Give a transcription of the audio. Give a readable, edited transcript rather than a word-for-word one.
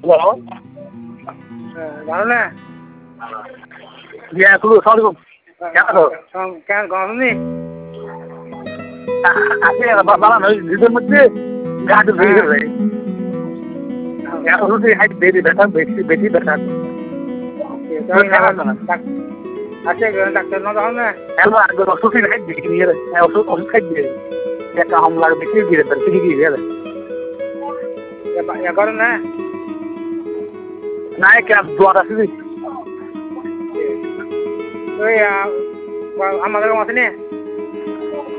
hello ভালো না ইয়া কুলু আসসালামু আলাইকুম কেন গরমনি আছে বাবা নয় দিদের মধ্যে গাড়ি ভেঙে গেছে এখন যদি হাইট বেশি ব্যথা বেশি ব্যথা আচ্ছা ডাক্তার না যাও না এখন আগে ওষুধ হাইট বেশি দিয়ে ওষুধ খাই দিয়ে একটা হামলা বেশি দিয়ে দেয় বেশি দিয়ে গেলে করো না না কেন দোয়ার আছে ওই আমাদের আছে না